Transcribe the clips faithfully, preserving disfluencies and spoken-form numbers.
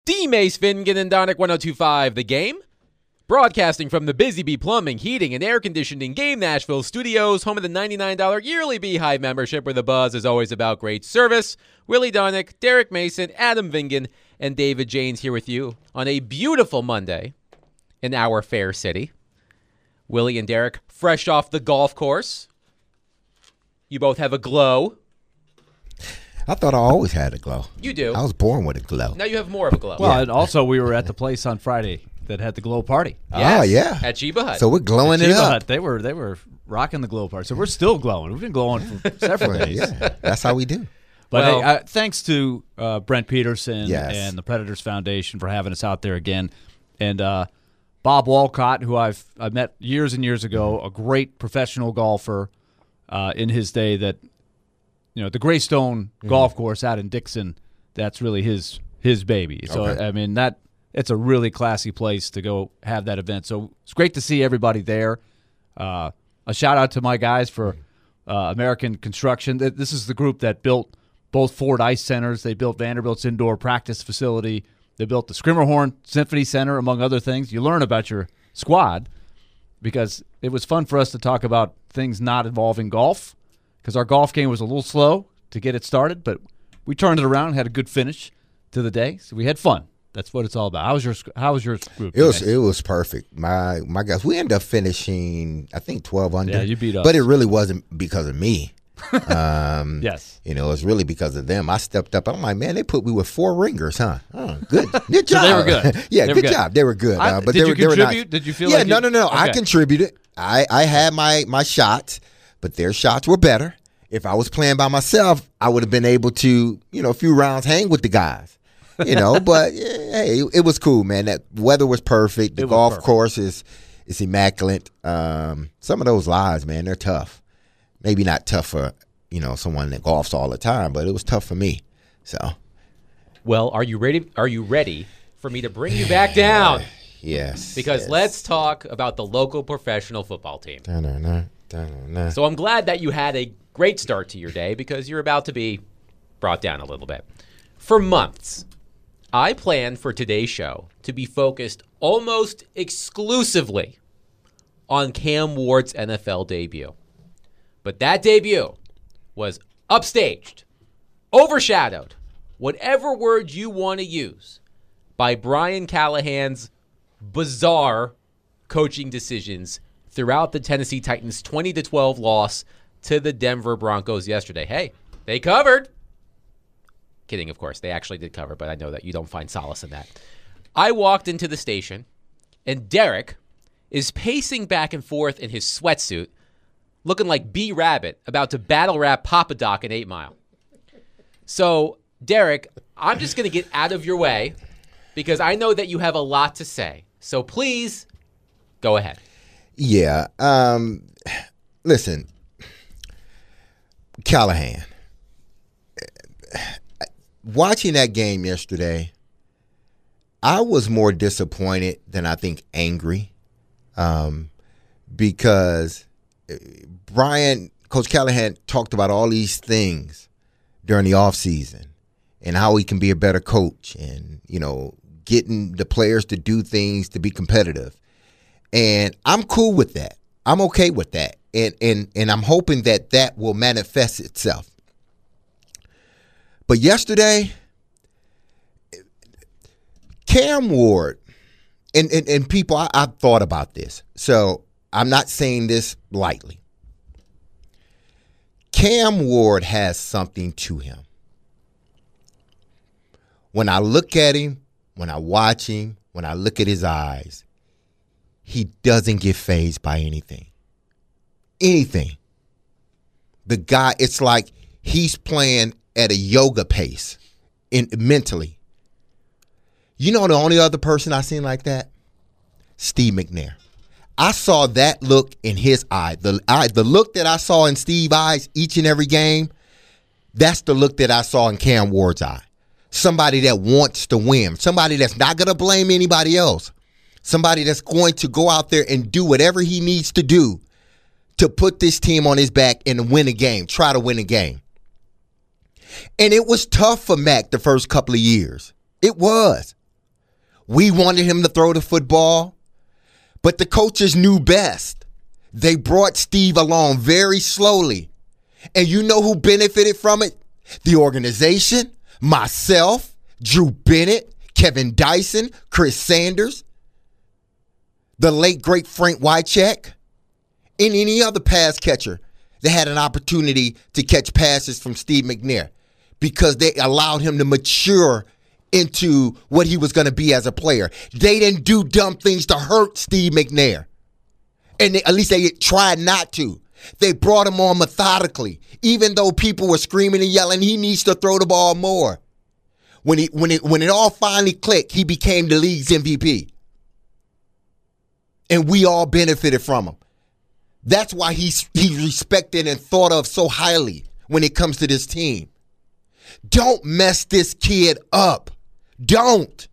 D. Mace Finnegan and Donick one oh two point five The Game. Broadcasting from the Busy Bee Plumbing, Heating, and Air Conditioning Game Nashville studios, home of the ninety-nine dollars yearly Beehive membership, where the buzz is always about great service. Willie Donick, Derek Mason, Adam Vingan, and David Janes here with you on a beautiful Monday in our fair city. Willie and Derek, fresh off the golf course. You both have a glow. I thought I always had a glow. You do. I was born with a glow. Now you have more of a glow. Well, Yeah. and also we were at the place on Friday that had the glow party. Yes, Oh, yeah. At Chiba Hut. So we're glowing it Chiba up. Hut, they were they were rocking the glow party. So we're still glowing. We've been glowing for several Well, days. yeah, that's how we do. But Well- hey, uh, thanks to uh, Brent Peterson Yes. and the Predators Foundation for having us out there again, and uh, Bob Walcott, who I've I met years and years ago, a great professional golfer uh, in his day. That you know, the Greystone Mm-hmm. Golf Course out in Dixon, that's really his his baby. So Okay. I mean that it's a really classy place to go have that event. So it's great to see everybody there. Uh, a shout out to my guys for uh, American Construction. Th- This is the group that built both Ford Ice Centers. They built Vanderbilt's indoor practice facility. They built the Skrimmerhorn Symphony Center, among other things. You learn about your squad because it was fun for us to talk about things not involving golf because our golf game was a little slow to get it started, but we turned it around and had a good finish to the day. So we had fun. That's what it's all about. How was your How was your group? It was today? it was perfect. My my guys, we ended up finishing I think twelve under. Yeah, you beat us. But it really wasn't because of me. Um, Yes. You know, it was really because of them. I stepped up. I'm like, man, they put me with four ringers, huh? Oh, good, good job. So they were good. yeah, They were good, good. job. They were good. I- uh, but did they you were, they were contribute? nice. Did you feel Yeah, like no, you- no, no. I Okay. contributed. I I had my my shots, but their shots were better. If I was playing by myself, I would have been able to, you know, a few rounds hang with the guys. You know, but yeah, hey, it, it was cool, man. That weather was perfect. The It was golf perfect. course is is immaculate. Um, some of those lies, man, they're tough. Maybe not tough for, you know, someone that golfs all the time, but it was tough for me. So, Well, are you ready? Are you ready for me to bring you back down? yes. Because yes. let's talk about the local professional football team. Da-na-na, da-na-na. So I'm glad that you had a great start to your day because you're about to be brought down a little bit. For months, I planned for today's show to be focused almost exclusively on Cam Ward's N F L debut. But that debut was upstaged, overshadowed, whatever word you want to use, by Brian Callahan's bizarre coaching decisions throughout the Tennessee Titans' twenty to twelve loss to the Denver Broncos yesterday. Hey, they covered. Kidding, of course. They actually did cover, but I know that you don't find solace in that. I walked into the station, and Derek is pacing back and forth in his sweatsuit, looking like B Rabbit, about to battle rap Papa Doc in eight mile. So, Derek, I'm just going to get out of your way because I know that you have a lot to say. So please, go ahead. Yeah. Um, listen, Callahan. Watching that game yesterday, I was more disappointed than I think angry, um, because Brian, Coach Callahan talked about all these things during the offseason and how he can be a better coach and, you know, getting the players to do things to be competitive. And I'm cool with that. I'm okay with that. And and and I'm hoping that that will manifest itself. But yesterday, Cam Ward, and, and, and people, I, I've thought about this, so I'm not saying this lightly. Cam Ward has something to him. When I look at him, when I watch him, when I look at his eyes, he doesn't get fazed by anything. Anything. The guy, it's like he's playing at a yoga pace in mentally. You know the only other person I seen like that? Steve McNair. I saw that look in his eye. The eye, the look that I saw in Steve's eyes each and every game, that's the look that I saw in Cam Ward's eye. Somebody that wants to win. Somebody that's not going to blame anybody else. Somebody that's going to go out there and do whatever he needs to do to put this team on his back and win a game, try to win a game. And it was tough for Mac the first couple of years. It was. We wanted him to throw the football, but the coaches knew best. They brought Steve along very slowly. And you know who benefited from it? The organization, myself, Drew Bennett, Kevin Dyson, Chris Sanders, the late, great Frank Wycheck, and any other pass catcher that had an opportunity to catch passes from Steve McNair because they allowed him to mature into what he was going to be as a player. They didn't do dumb things to hurt Steve McNair. And they, at least they tried not to. They brought him on methodically, even though people were screaming and yelling, he needs to throw the ball more. When he when it when it all finally clicked, he became the league's M V P. And we all benefited from him. That's why he's he's respected and thought of so highly when it comes to this team. Don't mess this kid up. Don't.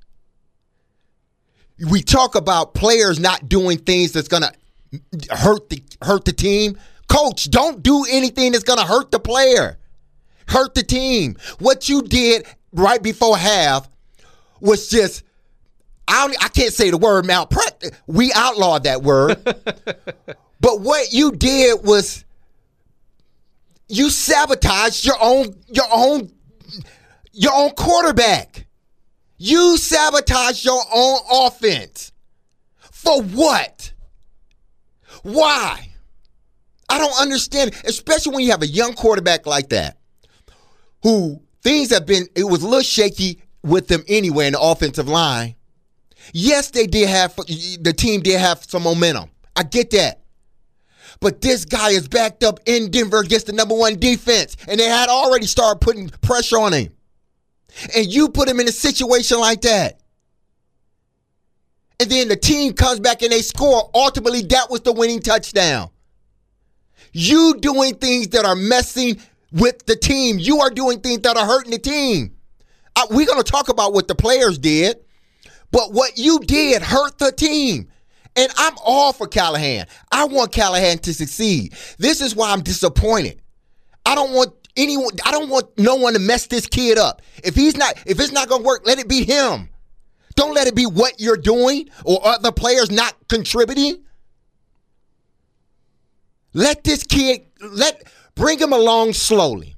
We talk about players not doing things that's going to hurt the hurt the team. Coach, don't do anything that's going to hurt the player. Hurt the team. What you did right before half was just, I, don't, I can't say the word malpractice. We outlawed that word. But what you did was you sabotaged your own your own your own quarterback. You sabotaged your own offense. For what? Why? I don't understand, especially when you have a young quarterback like that, who things have been, it was a little shaky with them anyway in the offensive line. Yes, they did have, the team did have some momentum. I get that. But this guy is backed up in Denver against the number one defense, and they had already started putting pressure on him. And you put him in a situation like that. And then the team comes back and they score. Ultimately, that was the winning touchdown. You doing things that are messing with the team. You are doing things that are hurting the team. Uh, we're going to talk about what the players did, but what you did hurt the team. And I'm all for Callahan. I want Callahan to succeed. This is why I'm disappointed. I don't want anyone, I don't want no one to mess this kid up. If he's not, if it's not going to work, let it be him. Don't let it be what you're doing or other players not contributing. Let this kid, let bring him along slowly.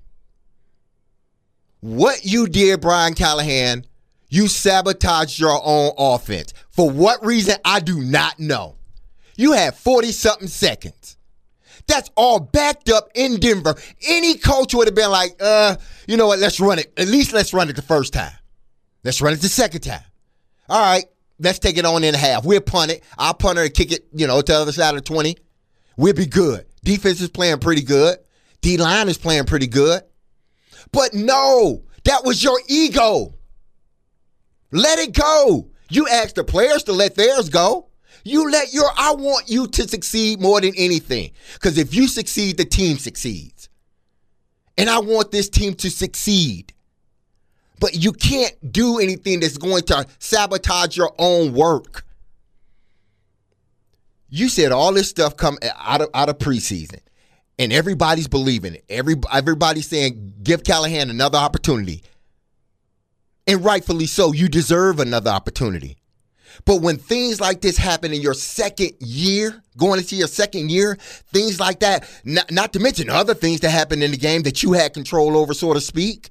What you did, Brian Callahan, you sabotaged your own offense. For what reason, I do not know. You had forty-something seconds. That's all backed up in Denver. Any coach would have been like, uh, you know what, let's run it. At least let's run it the first time. Let's run it the second time. All right, let's take it on in half. We'll punt it. I'll punt her and kick it, you know, to the other side of the twenty. We'll be good. Defense is playing pretty good. D-line is playing pretty good. But no, that was your ego. Let it go. You asked the players to let theirs go. You let your, I want you to succeed more than anything. Because if you succeed, the team succeeds. And I want this team to succeed. But you can't do anything that's going to sabotage your own work. You said all this stuff come out of out of preseason, and everybody's believing it. Every, everybody's saying, give Callahan another opportunity. And rightfully so, you deserve another opportunity. But when things like this happen in your second year, going into your second year, things like that, not, not to mention other things that happened in the game that you had control over, so to speak,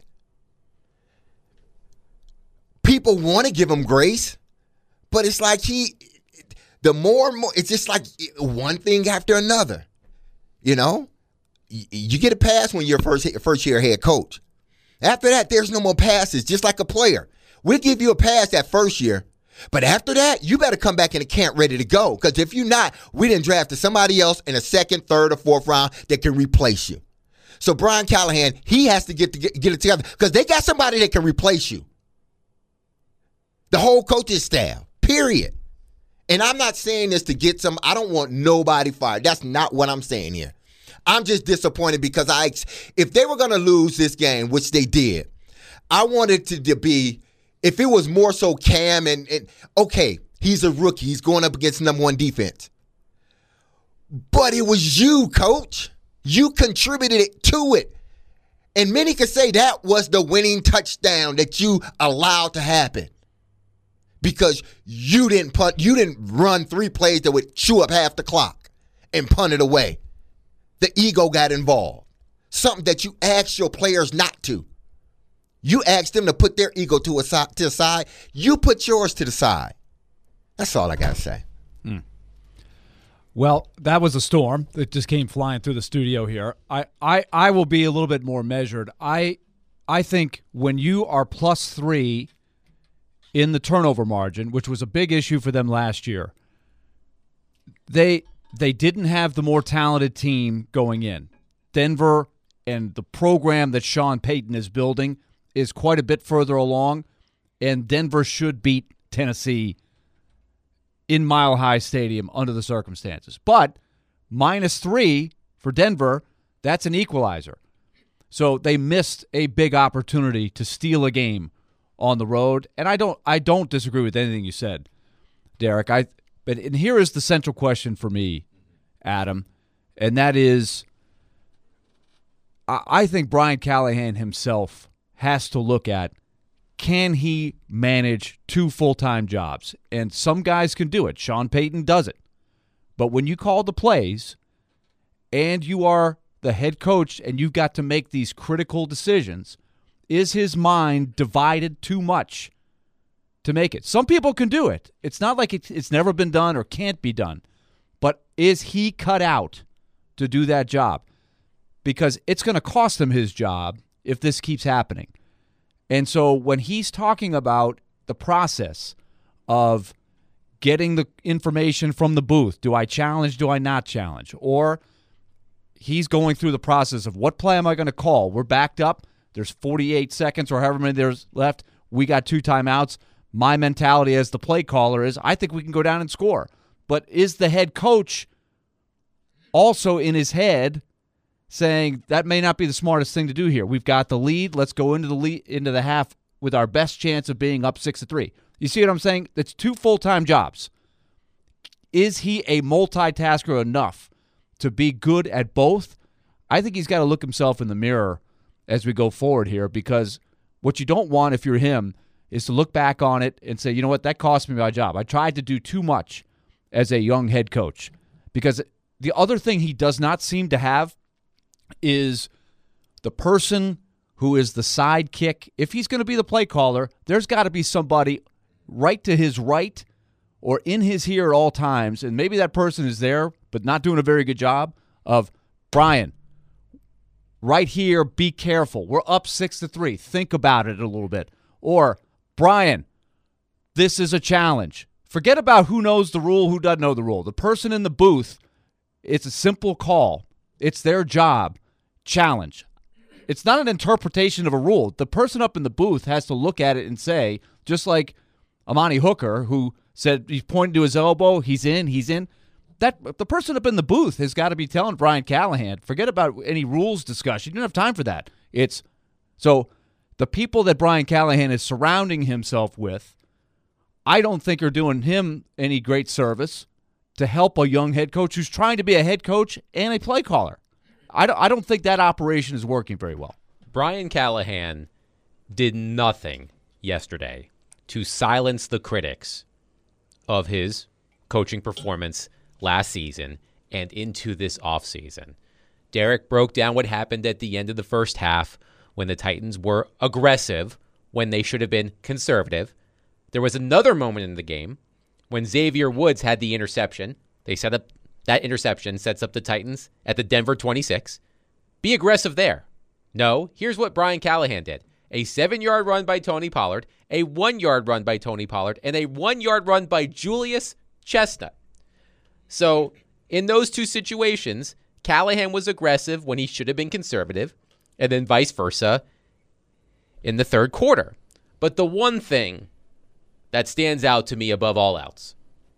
people want to give him grace, but it's like he... The more and more, it's just like one thing after another. You know, you get a pass when you're first first year head coach. After that, there's no more passes, just like a player. We'll give you a pass that first year, but after that, you better come back in the camp ready to go. Because if you're not, we didn't draft somebody else in a second, third, or fourth round that can replace you. So Brian Callahan, he has to get to get, get it together because they got somebody that can replace you. The whole coaching staff, period. And I'm not saying this to get some, I don't want nobody fired. That's not what I'm saying here. I'm just disappointed because I, if they were going to lose this game, which they did, I wanted to, to be, if it was more so Cam and, and, okay, he's a rookie. He's going up against number one defense. But it was you, coach. You contributed to it. And many could say that was the winning touchdown that you allowed to happen. because you didn't punt, you didn't run three plays that would chew up half the clock and punt it away. The ego got involved. Something that you asked your players not to. You asked them to put their ego to, a side, to the side. You put yours to the side. That's all I got to say. Hmm. Well, that was a storm that just came flying through the studio here. I, I, I will be a little bit more measured. I I think when you are plus three in the turnover margin, which was a big issue for them last year, they they didn't have the more talented team going in. Denver and the program that Sean Payton is building is quite a bit further along, and Denver should beat Tennessee in Mile High Stadium under the circumstances. But minus three for Denver, that's an equalizer. So they missed a big opportunity to steal a game on the road. And I don't I don't disagree with anything you said, Derek. I but and here is the central question for me, Adam, and that is I, I think Brian Callahan himself has to look at, can he manage two full-time jobs? And some guys can do it. Sean Payton does it. But when you call the plays and you are the head coach and you've got to make these critical decisions, is his mind divided too much to make it? Some people can do it. It's not like it's, it's never been done or can't be done. But is he cut out to do that job? Because it's going to cost him his job if this keeps happening. And so when he's talking about the process of getting the information from the booth, do I challenge, do I not challenge? Or he's going through the process of what play am I going to call? We're backed up. There's forty-eight seconds or however many there's left. We got two timeouts. My mentality as the play caller is I think we can go down and score. But is the head coach also in his head saying that may not be the smartest thing to do here? We've got the lead. Let's go into the lead, into the half with our best chance of being up six to three. You see what I'm saying? That's two full-time jobs. Is he a multitasker enough to be good at both? I think he's got to look himself in the mirror as we go forward here, because what you don't want if you're him is to look back on it and say, you know what, that cost me my job. I tried to do too much as a young head coach. Because the other thing he does not seem to have is the person who is the sidekick. If he's going to be the play caller, there's got to be somebody right to his right or in his ear at all times, and maybe that person is there but not doing a very good job of, Brian, right here, be careful. We're up six to three. Think about it a little bit. Or, Brian, this is a challenge. Forget about who knows the rule, who doesn't know the rule. The person in the booth, it's a simple call. It's their job. Challenge. It's not an interpretation of a rule. The person up in the booth has to look at it and say, just like Amani Hooker, who said he's pointing to his elbow, he's in, he's in. That the person up in the booth has got to be telling Brian Callahan, forget about any rules discussion. You don't have time for that. It's so the people that Brian Callahan is surrounding himself with, I don't think are doing him any great service to help a young head coach who's trying to be a head coach and a play caller. I don't, I don't think that operation is working very well. Brian Callahan did nothing yesterday to silence the critics of his coaching performance last season and into this offseason. Derek broke down what happened at the end of the first half when the Titans were aggressive when they should have been conservative. There was another moment in the game when Xavier Woods had the interception. They set up that interception, sets up the Titans at the Denver twenty-six. Be aggressive there. No, here's what Brian Callahan did. A seven-yard run by Tony Pollard, a one-yard run by Tony Pollard, and a one-yard run by Julius Chestnut. So in those two situations, Callahan was aggressive when he should have been conservative, and then vice versa in the third quarter. But the one thing that stands out to me above all else,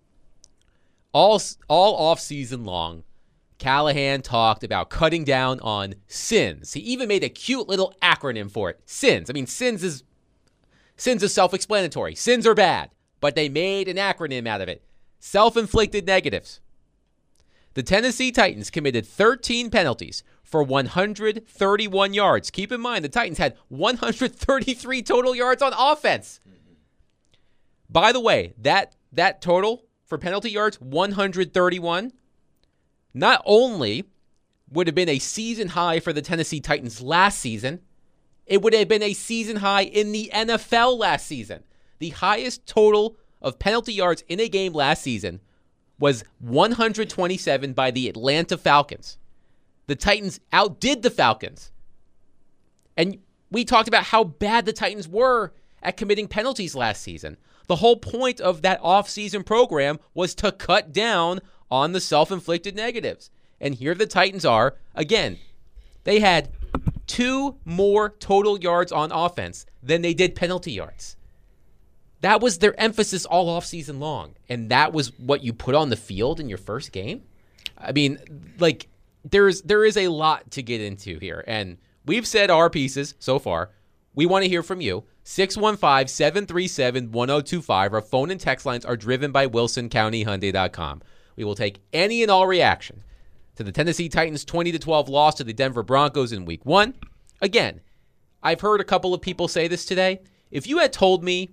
all, all off-season long, Callahan talked about cutting down on sins. He even made a cute little acronym for it. Sins. I mean, sins is sins is self-explanatory. Sins are bad, but they made an acronym out of it. Self-inflicted negatives. The Tennessee Titans committed thirteen penalties for one hundred thirty-one yards. Keep in mind, the Titans had one hundred thirty-three total yards on offense. By the way, that that total for penalty yards, one hundred thirty-one, not only would have been a season high for the Tennessee Titans last season, it would have been a season high in the N F L last season. The highest total of penalty yards in a game last season was one hundred twenty-seven by the Atlanta Falcons. The Titans outdid the Falcons. And we talked about how bad the Titans were at committing penalties last season. The whole point of that off-season program was to cut down on the self-inflicted negatives. And here the Titans are. Again, they had two more total yards on offense than they did penalty yards. That was their emphasis all offseason long. And that was what you put on the field in your first game? I mean, like, there's there is a lot to get into here. And we've said our pieces so far. We want to hear from you. six one five, seven three seven, one zero two five. Our phone and text lines are driven by Wilson County Hyundai dot com. We will take any and all reaction to the Tennessee Titans' twenty to twelve loss to the Denver Broncos in week one. Again, I've heard a couple of people say this today. If you had told me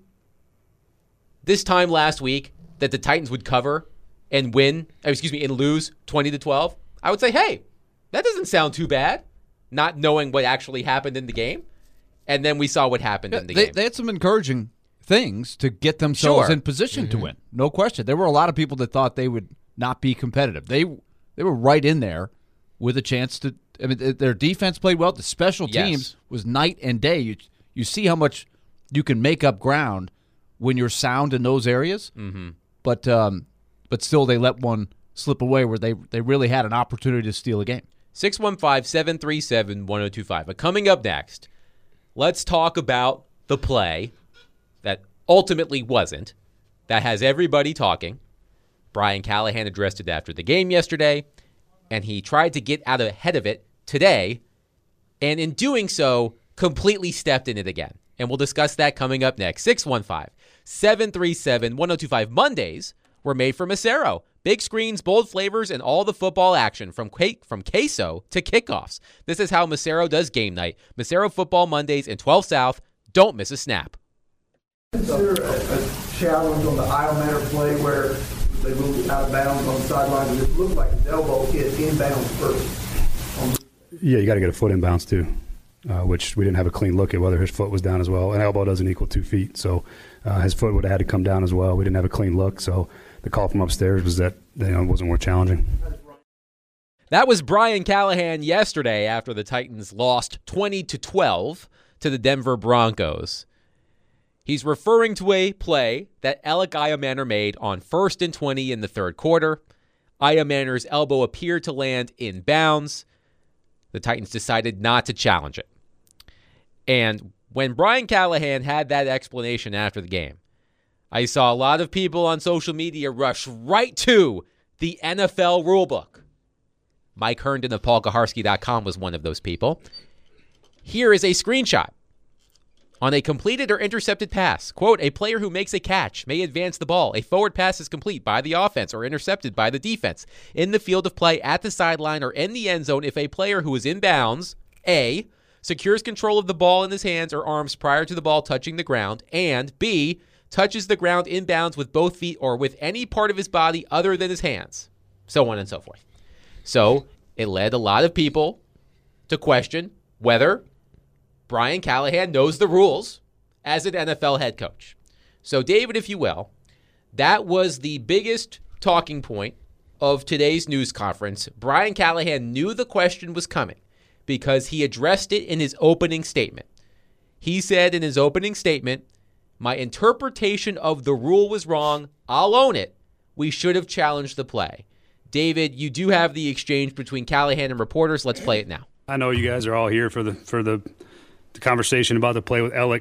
this time last week that the Titans would cover and win, excuse me, and lose twenty to twelve, I would say, hey, that doesn't sound too bad, not knowing what actually happened in the game. And then we saw what happened yeah, in the they, game. They had some encouraging things to get themselves Sure. in position Mm-hmm. to win. No question. There were a lot of people that thought they would not be competitive. They they were right in there with a chance to – I mean, their defense played well. The special Yes. teams was night and day. You, you see how much you can make up ground when you're sound in those areas. Mm-hmm. But um, but still they let one slip away where they, they really had an opportunity to steal a game. six one five, seven three seven, one zero two five. But coming up next, let's talk about the play that ultimately wasn't, that has everybody talking. Brian Callahan addressed it after the game yesterday, and he tried to get out ahead of it today, and in doing so, completely stepped in it again. And we'll discuss that coming up next. six one five, seven three seven, one zero two five. Mondays were made for Macero. Big screens, bold flavors, and all the football action from from queso to kickoffs. This is how Macero does game night. Macero Football Mondays in twelve South. Don't miss a snap. Consider a, a challenge on the aisle manner play where they moved out of bounds on the sideline, and it looked like his elbow hit inbounds first. Yeah, you got to get a foot inbounds too, uh, which we didn't have a clean look at whether his foot was down as well. An elbow doesn't equal two feet, so uh, his foot would have had to come down as well. We didn't have a clean look, so the call from upstairs was that you know, it wasn't more challenging. That was Brian Callahan yesterday after the Titans lost twenty to twelve to the Denver Broncos. He's referring to a play that Alec Iamaner made on first and twenty in the third quarter. Iamaner's elbow appeared to land in bounds. The Titans decided not to challenge it. And when Brian Callahan had that explanation after the game, I saw a lot of people on social media rush right to the N F L rulebook. Mike Herndon of Paul Kaharski dot com was one of those people. Here is a screenshot. On a completed or intercepted pass, quote, a player who makes a catch may advance the ball. A forward pass is complete by the offense or intercepted by the defense in the field of play, at the sideline, or in the end zone if a player who is in bounds, A, secures control of the ball in his hands or arms prior to the ball touching the ground, and B, touches the ground in bounds with both feet or with any part of his body other than his hands, so on and so forth. So it led a lot of people to question whether Brian Callahan knows the rules as an N F L head coach. So, David, if you will, that was the biggest talking point of today's news conference. Brian Callahan knew the question was coming because he addressed it in his opening statement. He said in his opening statement, my interpretation of the rule was wrong. I'll own it. We should have challenged the play. David, you do have the exchange between Callahan and reporters. Let's play it now. I know you guys are all here for the for the, the conversation about the play with Alec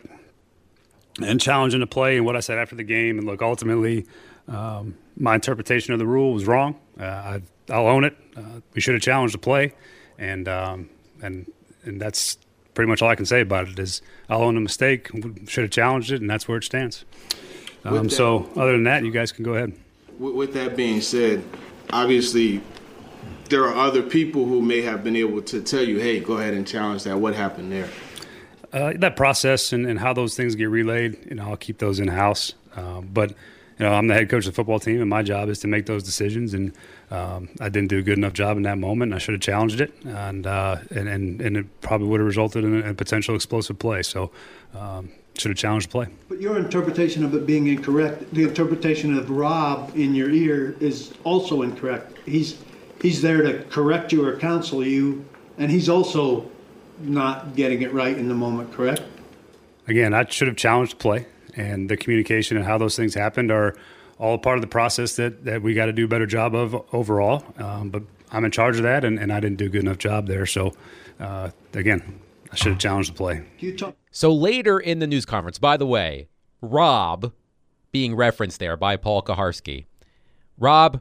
and challenging the play and what I said after the game. And look, ultimately, um, my interpretation of the rule was wrong. Uh, I, I'll own it. Uh, we should have challenged the play, and um, and and that's pretty much all I can say about it. Is I'll own the mistake. We should have challenged it, and that's where it stands. Um, that, so, other than that, you guys can go ahead. With that being said, obviously, there are other people who may have been able to tell you, hey, go ahead and challenge that. What happened there? Uh, that process and, and how those things get relayed, you know, I'll keep those in-house. Um, but you know, I'm the head coach of the football team, and my job is to make those decisions. And um, I didn't do a good enough job in that moment. And I should have challenged it, and uh, and, and and it probably would have resulted in a, a potential explosive play. So um, should have challenged the play. But your interpretation of it being incorrect, the interpretation of Rob in your ear is also incorrect. He's he's there to correct you or counsel you, and he's also not getting it right in the moment. Correct? Again, I should have challenged the play. And the communication and how those things happened are all part of the process that, that we got to do a better job of overall. Um, but I'm in charge of that, and, and I didn't do a good enough job there. So, uh, again, I should have challenged the play. So later in the news conference, by the way, Rob, being referenced there by Paul Kaharski, Rob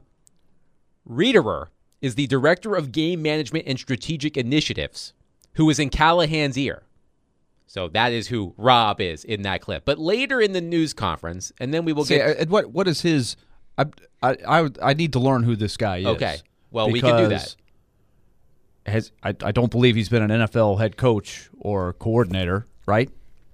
Riederer is the Director of Game Management and Strategic Initiatives, who is in Callahan's ear. So that is who Rob is in that clip. But later in the news conference, and then we will See, get... uh, what what is his... I, I, I, I need to learn who this guy is. Okay. Well, we can do that. Has, I, I don't believe he's been an N F L head coach or coordinator, right?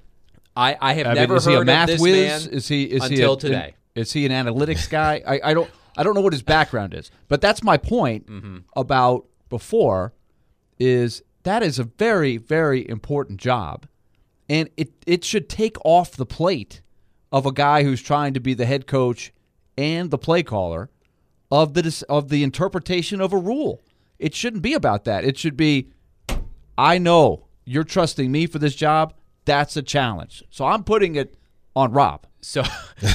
I, I have I mean, never is heard he a math of this whiz? man is he, is until he a, today. Is he an analytics guy? I, I don't I don't know what his background is. But that's my point mm-hmm. about before is that is a very, very important job. And it, it should take off the plate of a guy who's trying to be the head coach and the play caller of the of the interpretation of a rule. It shouldn't be about that. It should be, I know you're trusting me for this job. That's a challenge. So I'm putting it on Rob. So,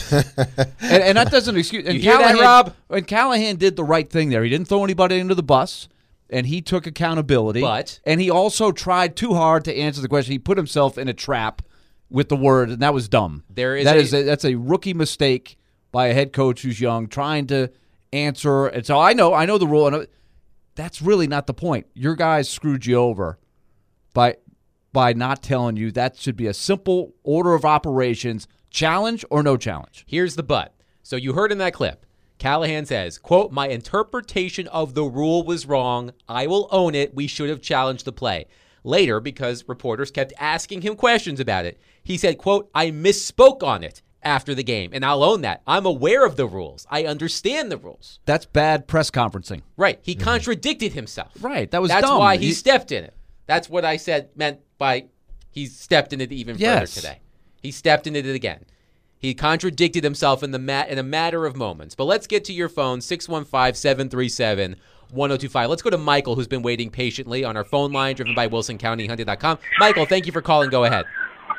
and, and that doesn't excuse. And you hear Callahan, that, Rob? And Callahan did the right thing there. He didn't throw anybody into the bus. And he took accountability. But and he also tried too hard to answer the question. He put himself in a trap with the word, and that was dumb. There is that a, is a, that's a rookie mistake by a head coach who's young, trying to answer. And so I know, I know the rule, and that's really not the point. Your guys screwed you over by by not telling you that should be a simple order of operations: challenge or no challenge. Here's the but. So you heard in that clip. Callahan says, quote, my interpretation of the rule was wrong. I will own it. We should have challenged the play. Later, because reporters kept asking him questions about it, he said, quote, I misspoke on it after the game, and I'll own that. I'm aware of the rules. I understand the rules. That's bad press conferencing. Right. He contradicted himself. Right. That was That's dumb. why he He- stepped in it. That's what I said meant by he stepped in it even Yes. further today. He stepped into it again. He contradicted himself in the mat in a matter of moments. But let's get to your phone, six one five, seven three seven, one oh two five. Let's go to Michael, who's been waiting patiently on our phone line, driven by Wilson County Hyundai dot com. Michael, thank you for calling. Go ahead.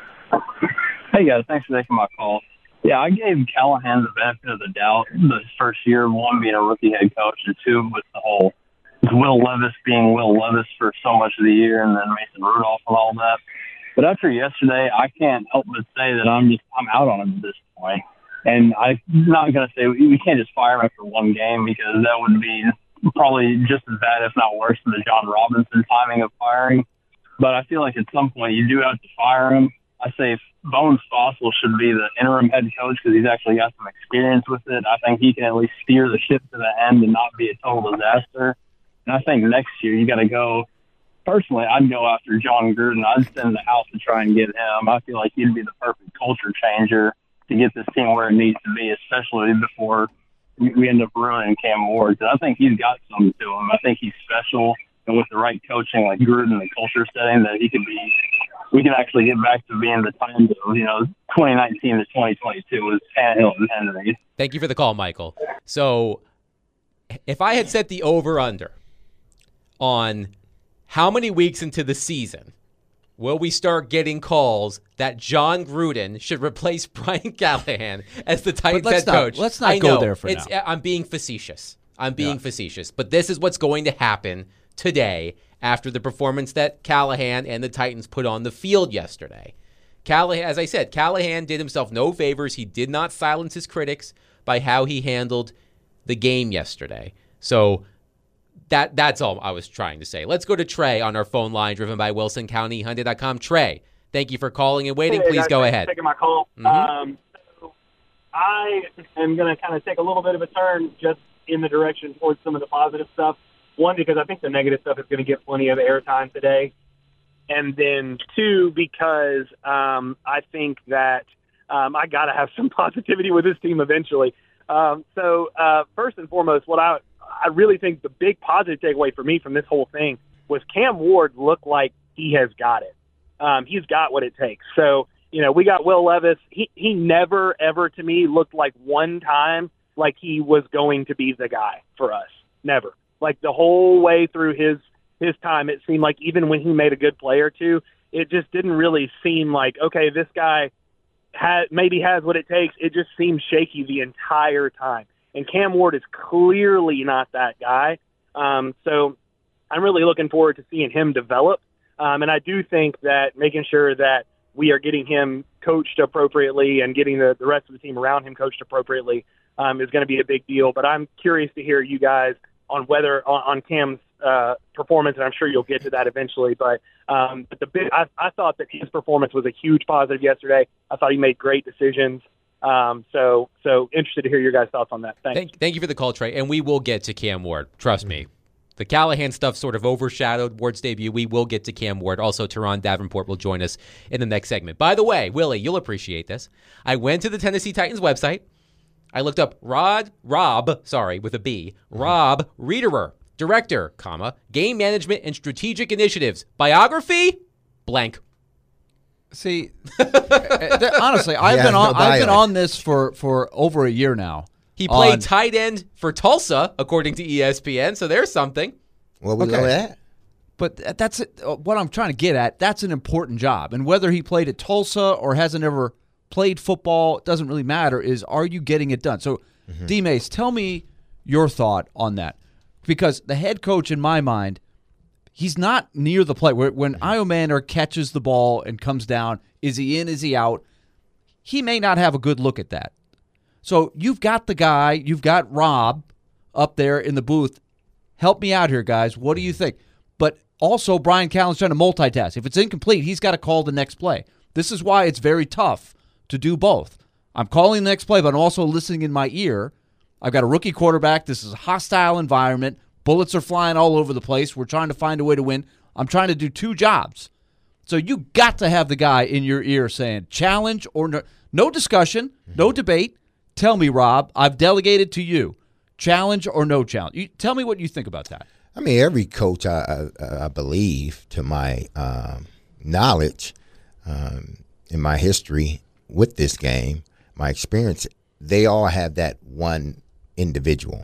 Hey, guys. Thanks for taking my call. Yeah, I gave Callahan the benefit of the doubt the first year, one being a rookie head coach, and two with the whole Will Levis being Will Levis for so much of the year, and then Mason Rudolph and all that. But after yesterday, I can't help but say that I'm just I'm out on him at this point. And I'm not going to say we can't just fire him after one game, because that would be probably just as bad, if not worse, than the John Robinson timing of firing. But I feel like at some point you do have to fire him. I say Bones Fossil should be the interim head coach because he's actually got some experience with it. I think he can at least steer the ship to the end and not be a total disaster. And I think next year you got to go. Personally, I'd go after John Gruden. I'd send the house to try and get him. I feel like he'd be the perfect culture changer to get this team where it needs to be, especially before we end up ruining Cam Ward. I think he's got something to him. I think he's special, and with the right coaching like Gruden, the culture setting, that he could be. We can actually get back to being the times of, you know, twenty nineteen to twenty twenty-two with Tannehill and Henry. Thank you for the call, Michael. So if I had set the over-under on how many weeks into the season will we start getting calls that John Gruden should replace Brian Callahan as the Titans let's head not- coach? let's not I go know, there for it's, now. I'm being facetious. I'm being Yeah. facetious. But this is what's going to happen today after the performance that Callahan and the Titans put on the field yesterday. Callahan, as I said, Callahan did himself no favors. He did not silence his critics by how he handled the game yesterday. So that that's all I was trying to say. Let's go to Trey on our phone line, driven by Wilson County Hyundai dot com. Trey, thank you for calling and waiting. Hey, Please guys, go thanks for ahead. Taking my call. Mhm. Um, so I am going to kind of take a little bit of a turn just in the direction towards some of the positive stuff. One, because I think the negative stuff is going to get plenty of airtime today. And then two, because um, I think that um, I got to have some positivity with this team eventually. Um, so uh, first and foremost, what I I really think the big positive takeaway for me from this whole thing was Cam Ward looked like he has got it. Um, he's got what it takes. So, you know, we got Will Levis. He he never, ever to me looked like one time like he was going to be the guy for us. Never. Like the whole way through his, his time, it seemed like even when he made a good play or two, it just didn't really seem like, okay, this guy ha- maybe has what it takes. It just seemed shaky the entire time. And Cam Ward is clearly not that guy. Um, so I'm really looking forward to seeing him develop. Um, and I do think that making sure that we are getting him coached appropriately and getting the, the rest of the team around him coached appropriately um, is going to be a big deal. But I'm curious to hear you guys on whether on, on Cam's uh, performance, and I'm sure you'll get to that eventually. But, um, but the big, I, I thought that his performance was a huge positive yesterday. I thought he made great decisions. Um, so, so interested to hear your guys' thoughts on that. Thanks. Thank, thank you for the call, Trey. And we will get to Cam Ward. Trust me. The Callahan stuff sort of overshadowed Ward's debut. We will get to Cam Ward. Also, Teron Davenport will join us in the next segment. By the way, Willie, you'll appreciate this. I went to the Tennessee Titans website. I looked up Rod, Rob, sorry, with a B, Rob Riederer, director, comma, game management and strategic initiatives. Biography, blank. See, honestly, I've Yeah, been on. no I've been bio. on this for, for over a year now. He played On- tight end for Tulsa, according to E S P N, so there's something. Well, we Okay. know that. But th- that's it. Uh, what I'm trying to get at. That's an important job, and whether he played at Tulsa or hasn't ever played football, it doesn't really matter. Is are you getting it done? So, D. Mace, tell me your thought on that, because the head coach, in my mind, he's not near the play. Where when Iomanner catches the ball and comes down, is he in? Is he out? He may not have a good look at that. So you've got the guy, you've got Rob up there in the booth. Help me out here, guys. What do you think? But also, Brian Callen's trying to multitask. If it's incomplete, he's got to call the next play. This is why it's very tough to do both. I'm calling the next play, but I'm also listening in my ear. I've got a rookie quarterback. This is a hostile environment. Bullets are flying all over the place. We're trying to find a way to win. I'm trying to do two jobs. So you got to have the guy in your ear saying, challenge or no, no discussion, no debate. Tell me, Rob, I've delegated to you. Challenge or no challenge? You, tell me what you think about that. I mean, every coach, I, I, I believe, to my um, knowledge, um, in my history with this game, my experience, they all have that one individual.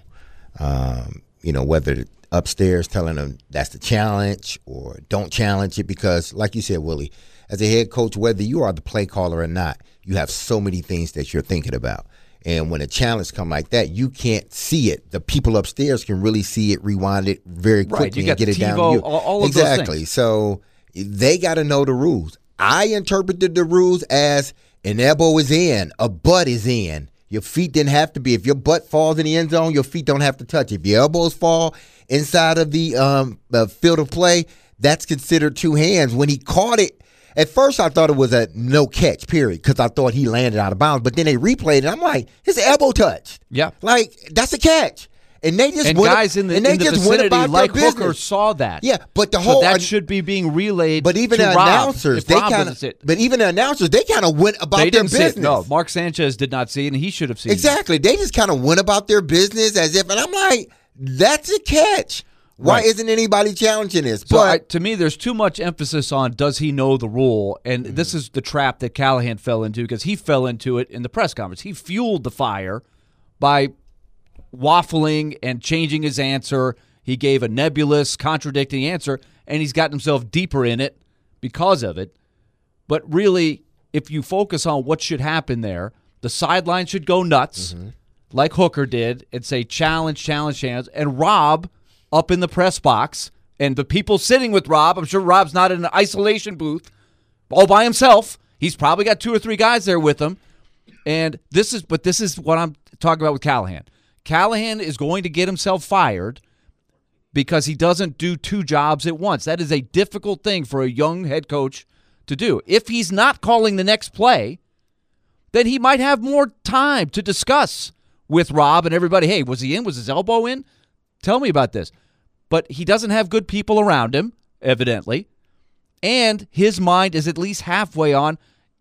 Um, you know, whether upstairs telling them that's the challenge or don't challenge it, because, like you said, Willie, as a head coach, whether you are the play caller or not, you have so many things that you're thinking about. And when a challenge come like that, you can't see it. The people upstairs can really see it, rewind it very Right, quickly you and got get it down to TiVo, you. all- all of those exactly. things. So they got to know the rules. I interpreted the rules as an elbow is in, a butt is in. Your feet didn't have to be. If your butt falls in the end zone, your feet don't have to touch. If your elbows fall inside of the um, uh, field of play, that's considered two hands. When he caught it, at first I thought it was a no catch, period, because I thought he landed out of bounds. But then they replayed it. I'm like, his elbow touched. Yeah. Like, that's a catch. And they just And went, guys in the, and they in the just went vicinity, about like their Hooker, business. saw that. Yeah, but the So whole that should be being relayed. But even to the Rob, announcers, if they Rob kind doesn't of. see it. But even the announcers, they kind of went about They their didn't see business. it. No, Mark Sanchez did not see it, and he should have seen it. Exactly. They just kind of went about their business as if, and I'm like, that's a catch. Why Right. isn't anybody challenging this? So But I, to me, there's too much emphasis on does he know the rule, and Mm-hmm. this is the trap that Callahan fell into because he fell into it in the press conference. He fueled the fire by waffling and changing his answer. He gave a nebulous, contradicting answer, and he's gotten himself deeper in it because of it. But really, if you focus on what should happen there, the sideline should go nuts, Mm-hmm. like Hooker did, and say challenge, challenge, challenge. And Rob up in the press box, and the people sitting with Rob, I'm sure Rob's not in an isolation booth all by himself. He's probably got two or three guys there with him. And this is, but this is what I'm talking about with Callahan. Callahan is going to get himself fired because he doesn't do two jobs at once. That is a difficult thing for a young head coach to do. If he's not calling the next play, then he might have more time to discuss with Rob and everybody. Hey, was he in? Was his elbow in? Tell me about this. But he doesn't have good people around him, evidently. And his mind is at least halfway on,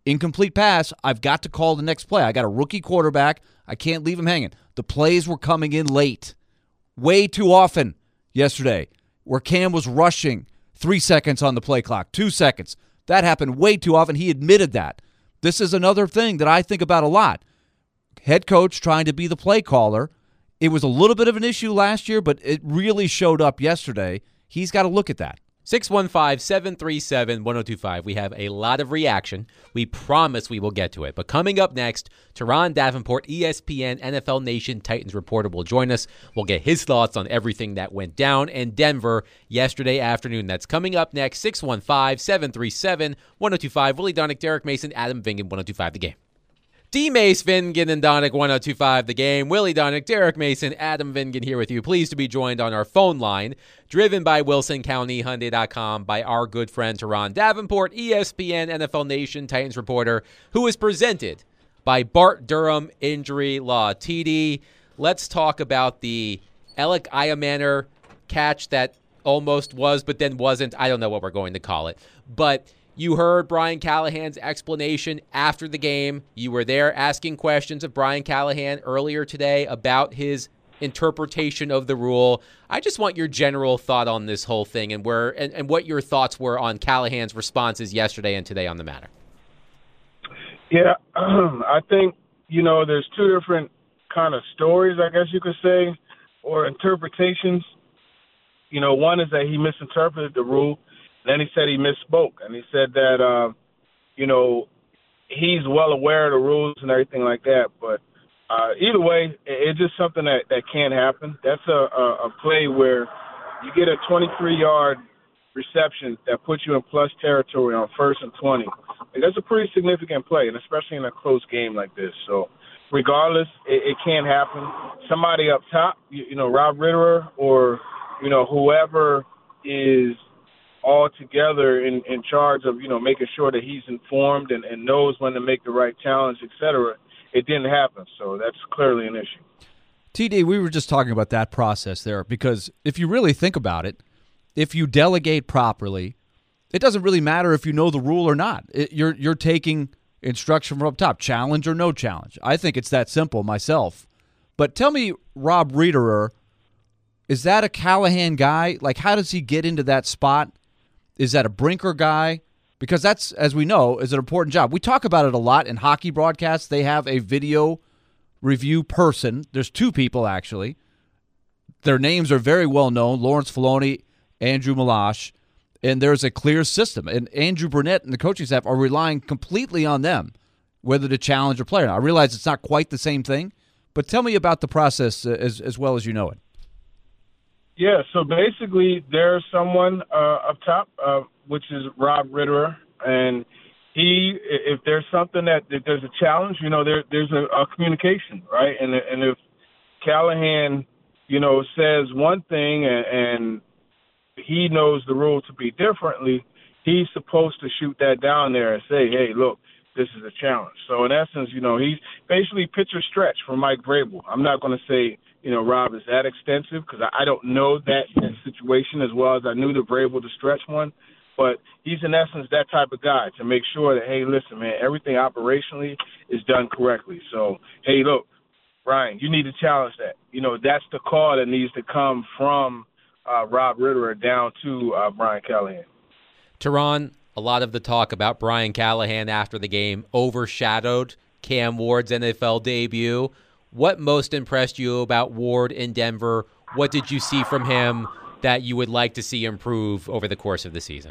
incomplete pass, I've got to call the next play. I got a rookie quarterback. I can't leave him hanging. The plays were coming in late. Way too often yesterday where Cam was rushing three seconds on the play clock, two seconds. That happened way too often. He admitted that. This is another thing that I think about a lot. Head coach trying to be the play caller. It was a little bit of an issue last year, but it really showed up yesterday. He's got to look at that. six one five, seven three seven, one oh two five. We have a lot of reaction. We promise we will get to it. But coming up next, Teron Davenport, E S P N, N F L Nation Titans reporter, will join us. We'll get his thoughts on everything that went down in Denver yesterday afternoon. That's coming up next. six one five, seven three seven, one oh two five. Willie Donick, Derek Mason, Adam Vingan, one oh two five The Game. D. Mace, Vingan, and Donick, one oh two five The Game. Willie Donick, Derek Mason, Adam Vingan here with you. Pleased to be joined on our phone line, driven by Wilson County Hyundai dot com, by our good friend Teron Davenport, E S P N, N F L Nation Titans reporter, who is presented by Bart Durham Injury Law. T D, let's talk about the Alec Iamaner catch that almost was, but then wasn't. I don't know what we're going to call it. But you heard Brian Callahan's explanation after the game. You were there asking questions of Brian Callahan earlier today about his interpretation of the rule. I just want your general thought on this whole thing and where and, and what your thoughts were on Callahan's responses yesterday and today on the matter. Yeah, um, I think, you know, there's two different kind of stories, I guess you could say, or interpretations. You know, one is that he misinterpreted the rule. Then he said he misspoke, and he said that, uh, you know, he's well aware of the rules and everything like that. But uh, either way, it's just something that, that can happen. That's a, a, a play where you get a twenty-three-yard reception that puts you in plus territory on first and twenty. And that's a pretty significant play, and especially in a close game like this. So regardless, it, it can happen. Somebody up top, you, you know, Rob Ritterer or, you know, whoever is all together in, in charge of, you know, making sure that he's informed and, and knows when to make the right challenge, et cetera. It didn't happen, so that's clearly an issue. T D, we were just talking about that process there because if you really think about it, if you delegate properly, it doesn't really matter if you know the rule or not. It, you're you're taking instruction from up top, challenge or no challenge. I think it's that simple myself. But tell me, Rob Ritterer, is that a Callahan guy? Like, how does he get into that spot? Is that a Brinker guy? Because that's, as we know, is an important job. We talk about it a lot in hockey broadcasts. They have a video review person. There's two people, actually. Their names are very well known, Lawrence Filoni, Andrew Malash, and there's a clear system. And Andrew Burnett and the coaching staff are relying completely on them, whether to challenge a player. Now, I realize it's not quite the same thing, but tell me about the process uh, as, as well as you know it. Yeah, so basically there's someone uh, up top, uh, which is Rob Ritterer, and he, if there's something that if there's a challenge, you know, there there's a, a communication, right? And and if Callahan, you know, says one thing and, and he knows the rule to be differently, he's supposed to shoot that down there and say, hey, look, this is a challenge. So in essence, you know, he's basically pitcher stretch for Mike Vrabel. I'm not going to say, you know, Rob is that extensive because I don't know that, that situation as well as I knew the Vrabel to stretch one. But he's in essence that type of guy to make sure that, hey, listen, man, everything operationally is done correctly. So, hey, look, Brian, you need to challenge that. You know, that's the call that needs to come from uh, Rob Ritterer down to uh, Brian Callahan. Teron, a lot of the talk about Brian Callahan after the game overshadowed Cam Ward's N F L debut. What most impressed you about Ward in Denver? What did you see from him that you would like to see improve over the course of the season?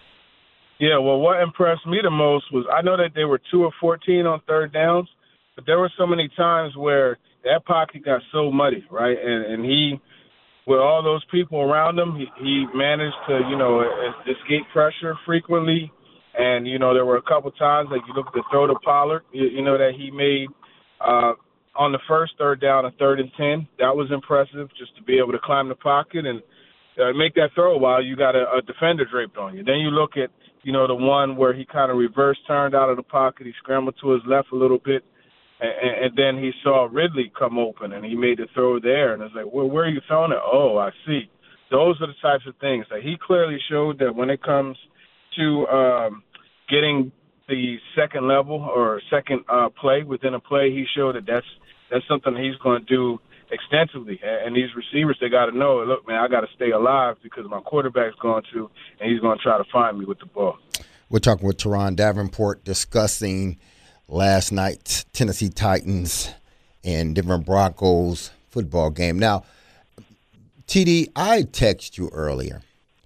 Yeah, well, what impressed me the most was I know that they were two of fourteen on third downs, but there were so many times where that pocket got so muddy, right? And, and he, with all those people around him, he, he managed to, you know, escape pressure frequently. And, you know, there were a couple times, like you look at the throw to Pollard, you, you know, that he made uh, on the first third down, a third and ten. That was impressive, just to be able to climb the pocket and uh, make that throw while you got a, a defender draped on you. Then you look at, you know, the one where he kind of reverse turned out of the pocket. He scrambled to his left a little bit, and, and then he saw Ridley come open, and he made the throw there. And it's like, well, where are you throwing it? Oh, I see. Those are the types of things that he clearly showed that when it comes to um, getting the second level or second uh, play within a play, he showed that that's that's something he's going to do extensively. And these receivers, they got to know, look, man, I got to stay alive because my quarterback's going to, and he's going to try to find me with the ball. We're talking with Teron Davenport discussing last night's Tennessee Titans and Denver Broncos football game. Now, T D, I texted you earlier,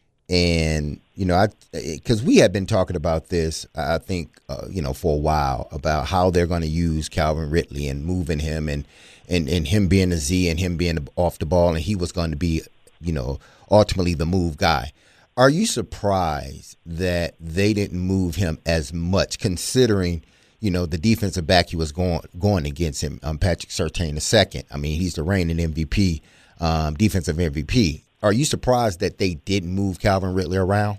and, you know, I because we had been talking about this, I think, uh, you know, for a while, about how they're going to use Calvin Ridley and moving him and, and, and him being a Z and him being off the ball, and he was going to be, you know, ultimately the move guy. Are you surprised that they didn't move him as much, considering, you know, the defensive back he was going going against him, um, Patrick Surtain the second? I mean, he's the reigning M V P, um, defensive M V P. Are you surprised that they didn't move Calvin Ridley around?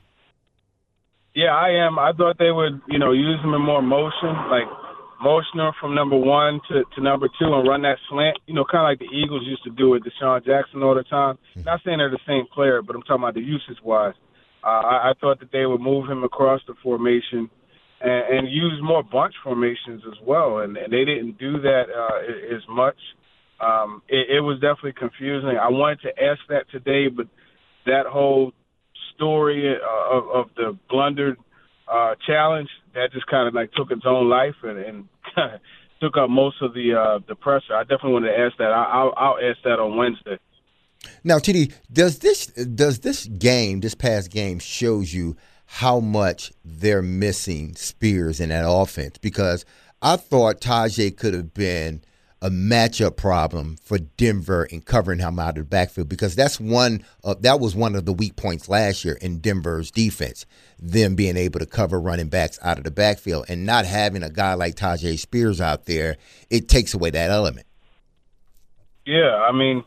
Yeah, I am. I thought they would, you know, use him in more motion, like motion him from number one to, to number two and run that slant, you know, kind of like the Eagles used to do with Deshaun Jackson all the time. Mm-hmm. Not saying they're the same player, but I'm talking about the usage-wise. Uh, I, I thought that they would move him across the formation and, and use more bunch formations as well, and, and they didn't do that uh, as much. Um, it, it was definitely confusing. I wanted to ask that today, but that whole story uh, of, of the blundered uh, challenge, that just kind of like took its own life and, and kind of took up most of the uh, the pressure. I definitely wanted to ask that. I, I'll, I'll ask that on Wednesday. Now, T D, does this does this game, this past game, shows you how much they're missing Spears in that offense? Because I thought Tajay could have been a matchup problem for Denver in covering him out of the backfield, because that's one uh, that was one of the weak points last year in Denver's defense, them being able to cover running backs out of the backfield, and not having a guy like Tajay Spears out there, it takes away that element. Yeah, I mean,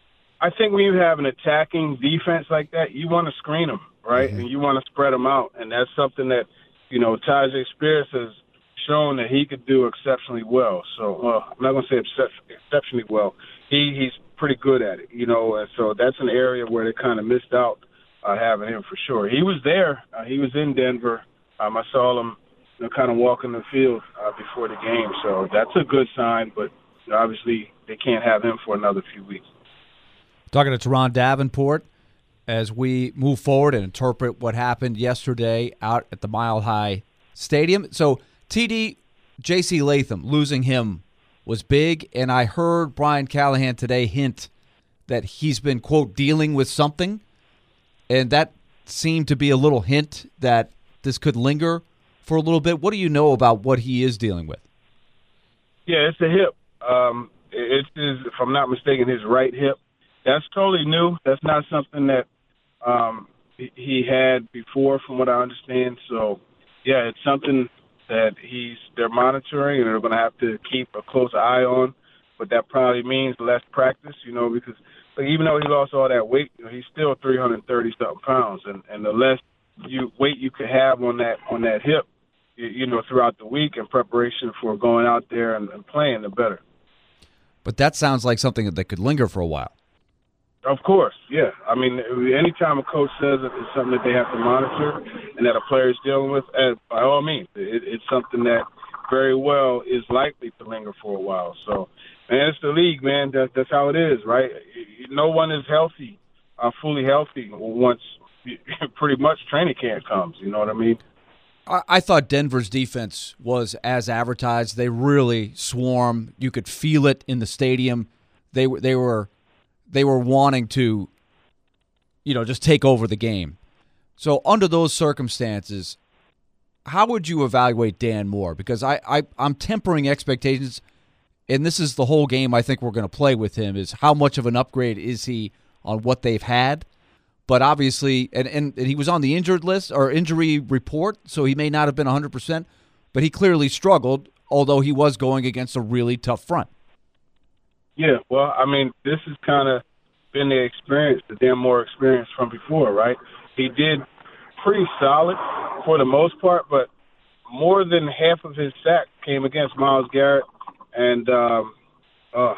I think when you have an attacking defense like that, you want to screen them, right? Mm-hmm. And you want to spread them out. And that's something that, you know, Tajay Spears has shown that he could do exceptionally well. So, well, I'm not going to say excep- exceptionally well. He He's pretty good at it, you know. And so that's an area where they kind of missed out uh, having him for sure. He was there. Uh, he was in Denver. Um, I saw him, you know, kind of walking the field uh, before the game. So that's a good sign. But you know, obviously they can't have him for another few weeks. Talking to Teron Davenport as we move forward and interpret what happened yesterday out at the Mile High Stadium. So, T D, J C Latham, losing him was big, and I heard Brian Callahan today hint that he's been, quote, dealing with something, and that seemed to be a little hint that this could linger for a little bit. What do you know about what he is dealing with? Yeah, it's a hip. Um, it's his, if I'm not mistaken, his right hip. That's totally new. That's not something that um, he had before, from what I understand. So, yeah, it's something that he's they're monitoring and they're going to have to keep a close eye on. But that probably means less practice, you know, because like, even though he lost all that weight, you know, he's still three hundred thirty something pounds, and, and the less you weight you could have on that on that hip, you, you know, throughout the week in preparation for going out there and, and playing, the better. But that sounds like something that could linger for a while. Of course, yeah. I mean, anytime a coach says it, it's something that they have to monitor and that a player is dealing with, and by all means, it, it's something that very well is likely to linger for a while. So, man, it's the league, man. That, that's how it is, right? No one is healthy, uh, fully healthy once pretty much training camp comes. You know what I mean? I, I thought Denver's defense was as advertised. They really swarm. You could feel it in the stadium. They were they were. They were wanting to, you know, just take over the game. So under those circumstances, how would you evaluate Dan Moore? Because I, I, I'm tempering expectations, and this is the whole game I think we're going to play with him, is how much of an upgrade is he on what they've had? But obviously, and, and, and he was on the injured list or injury report, so he may not have been one hundred percent, but he clearly struggled, although he was going against a really tough front. Yeah, well, I mean, this has kind of been the experience, the Dan Moore experience from before, right? He did pretty solid for the most part, but more than half of his sack came against Myles Garrett and um, uh,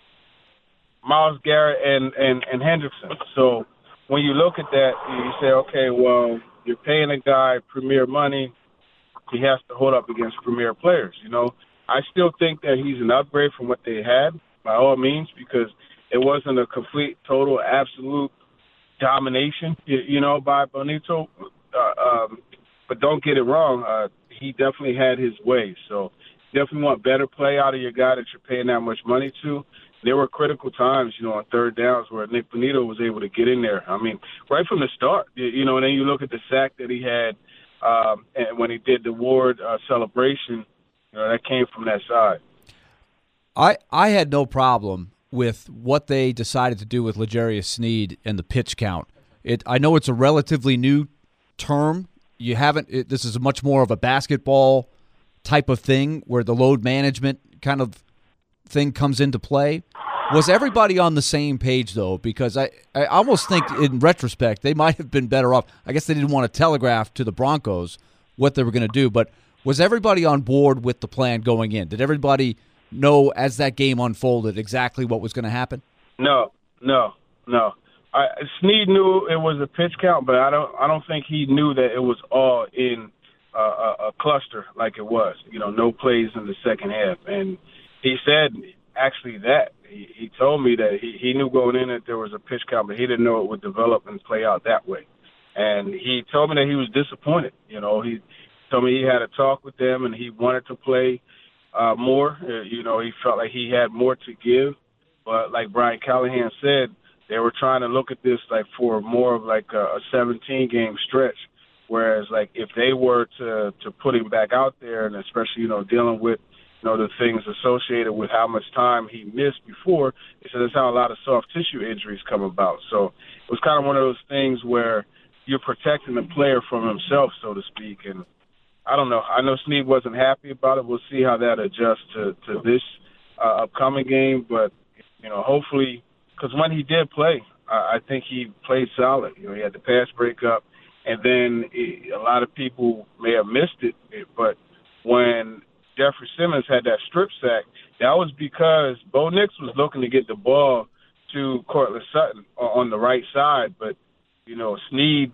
Myles Garrett and, and, and Hendrickson. So when you look at that, you say, okay, well, you're paying a guy premier money. he has to hold up against premier players. You know, I still think that he's an upgrade from what they had, by all means, because it wasn't a complete, total, absolute domination, you, you know, by Bonitto. Uh, um, but don't get it wrong, uh, he definitely had his way. So definitely want better play out of your guy that you're paying that much money to. There were critical times, you know, on third downs where Nick Bonitto was able to get in there. I mean, right from the start, you know, and then you look at the sack that he had um, and when he did the Ward uh, celebration, you know, that came from that side. I, I had no problem with what they decided to do with L'Jarius Sneed and the pitch count. It I know it's a relatively new term. You haven't. It, this is much more of a basketball type of thing where the load management kind of thing comes into play. Was everybody on the same page, though? Because I, I almost think, in retrospect, they might have been better off. I guess they didn't want to telegraph to the Broncos what they were going to do, but was everybody on board with the plan going in? Did everybody know, as that game unfolded, exactly what was going to happen? No, no, no. I, Sneed knew it was a pitch count, but I don't. I don't think he knew that it was all in uh, a, a cluster like it was. You know, no plays in the second half, and he said actually that he, he told me that he, he knew going in that there was a pitch count, but he didn't know it would develop and play out that way. And he told me that he was disappointed. You know, he told me he had a talk with them and he wanted to play uh, more. Uh, you know, he felt like he had more to give. But like Brian Callahan said, they were trying to look at this like for more of like a, a seventeen-game stretch. Whereas like if they were to, to put him back out there, and especially, you know, dealing with, you know, the things associated with how much time he missed before, he said that's how a lot of soft tissue injuries come about. So it was kind of one of those things where you're protecting the player from himself, so to speak. And I don't know. I know Sneed wasn't happy about it. We'll see how that adjusts to, to this uh, upcoming game. But, you know, hopefully, because when he did play, uh, I think he played solid. You know, he had the pass breakup, and then it, a lot of people may have missed it, but when Jeffrey Simmons had that strip sack, that was because Bo Nix was looking to get the ball to Cortland Sutton on the right side, but, you know, Sneed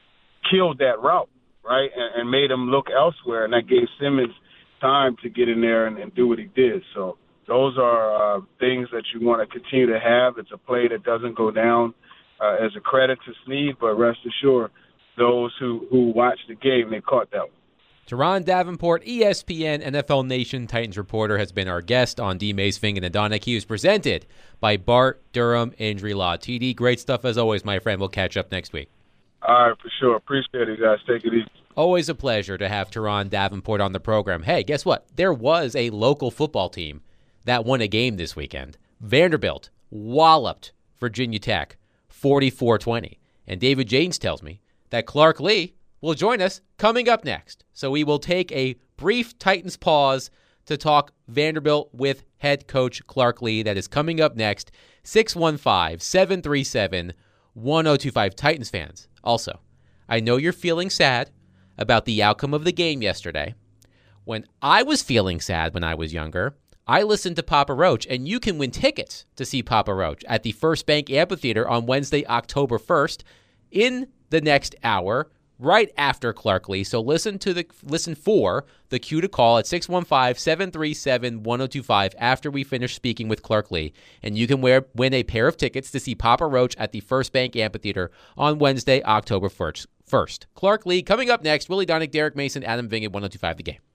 killed that route, right, and, and made him look elsewhere, and that gave Simmons time to get in there and, and do what he did. So those are uh, things that you want to continue to have. It's a play that doesn't go down uh, as a credit to Sneed, but rest assured, those who, who watched the game, they caught that one. Teron Davenport, E S P N N F L Nation Titans reporter, has been our guest on D. Mays, Fingen, and Donick. He was presented by Bart Durham Injury Law. T D, great stuff as always, my friend. We'll catch up next week. All right, for sure. Appreciate it, guys. Take it easy. Always a pleasure to have Teron Davenport on the program. Hey, guess what? There was a local football team that won a game this weekend. Vanderbilt walloped Virginia Tech forty-four twenty. And David Janes tells me that Clark Lee will join us coming up next. So we will take a brief Titans pause to talk Vanderbilt with head coach Clark Lee. That is coming up next. six one five, seven three seven, one oh two five. Titans fans, also, I know you're feeling sad about the outcome of the game yesterday. When I was feeling sad when I was younger, I listened to Papa Roach, and you can win tickets to see Papa Roach at the First Bank Amphitheater on Wednesday, October first, in the next hour, right after Clark Lee. So listen to the listen for the cue to call at six one five, seven three seven, one oh two five after we finish speaking with Clark Lee. And you can wear, win a pair of tickets to see Papa Roach at the First Bank Amphitheater on Wednesday, October first. Clark Lee coming up next. Willie Donick, Derek Mason, Adam Vingen, one oh two five The Game.